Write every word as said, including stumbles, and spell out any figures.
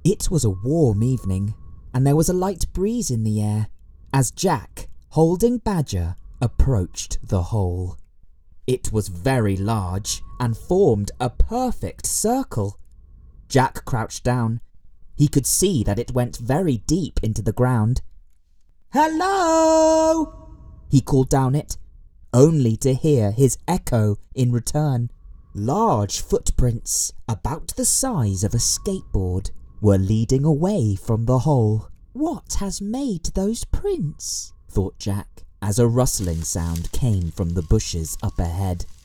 It was a warm evening, and there was a light breeze in the air as Jack, holding Badger, approached the hole. It was very large and formed a perfect circle. Jack crouched down. He could see that it went very deep into the ground. "Hello!" he called down it, only to hear his echo in return. Large footprints, about the size of a skateboard, were leading away from the hole. "What has made those prints?" thought Jack, as a rustling sound came from the bushes up ahead.